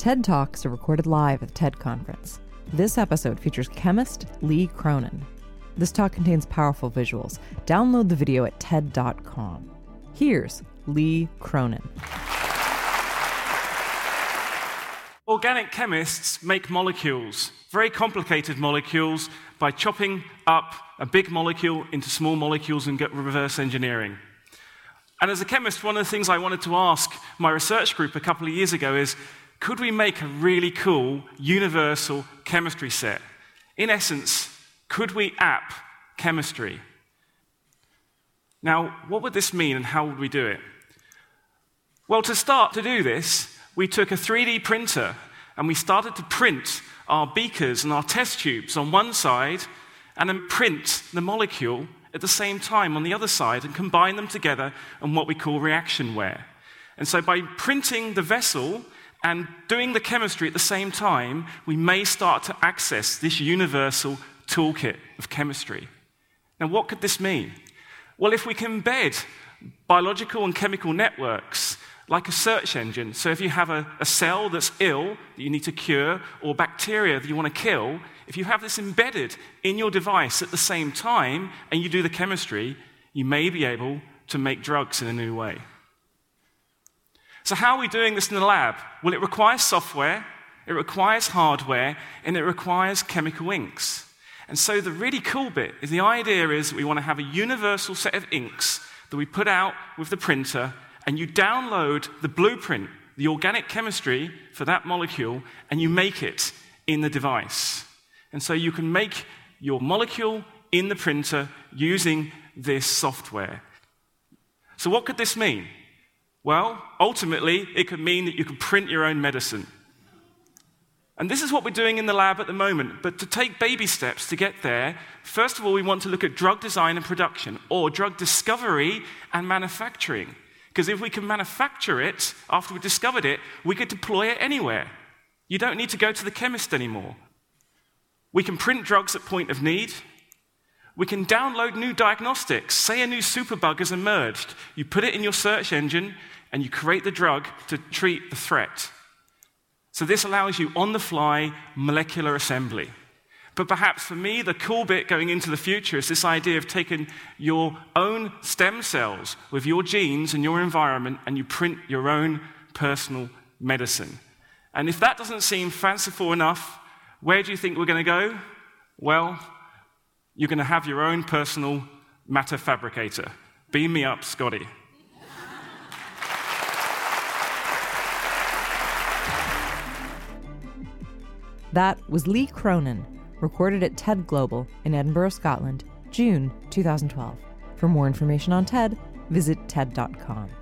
TED Talks are recorded live at the TED Conference. This episode features chemist Lee Cronin. This talk contains powerful visuals. Download the video at TED.com. Here's Lee Cronin. Organic chemists make molecules, very complicated molecules, by chopping up a big molecule into small molecules and get reverse engineering. And as a chemist, one of the things I wanted to ask my research group a couple of years ago is, could we make a really cool, universal chemistry set? In essence, could we app chemistry? Now, what would this mean and how would we do it? Well, to start to do this, we took a 3D printer and we started to print our beakers and our test tubes on one side and then print the molecule at the same time on the other side and combine them together in what we call reactionware. And so by printing the vessel and doing the chemistry at the same time, we may start to access this universal toolkit of chemistry. Now, what could this mean? Well, if we can embed biological and chemical networks like a search engine, so if you have a cell that's ill that you need to cure or bacteria that you want to kill, if you have this embedded in your device at the same time and you do the chemistry, you may be able to make drugs in a new way. So how are we doing this in the lab? Well, it requires software, it requires hardware, and it requires chemical inks. And so the really cool bit is the idea is that we want to have a universal set of inks that we put out with the printer, and you download the blueprint, the organic chemistry for that molecule, and you make it in the device. And so you can make your molecule in the printer using this software. So what could this mean? Well, ultimately, it could mean that you can print your own medicine. And this is what we're doing in the lab at the moment. But to take baby steps to get there, first of all, we want to look at drug design and production, or drug discovery and manufacturing. Because if we can manufacture it after we've discovered it, we could deploy it anywhere. You don't need to go to the chemist anymore. We can print drugs at point of need. We can download new diagnostics. Say a new superbug has emerged. You put it in your search engine, and you create the drug to treat the threat. So this allows you on-the-fly molecular assembly. But perhaps for me, the cool bit going into the future is this idea of taking your own stem cells with your genes and your environment, and you print your own personal medicine. And if that doesn't seem fanciful enough, where do you think we're going to go? Well, you're going to have your own personal matter fabricator. Beam me up, Scotty. That was Lee Cronin, recorded at TED Global in Edinburgh, Scotland, June 2012. For more information on TED, visit TED.com.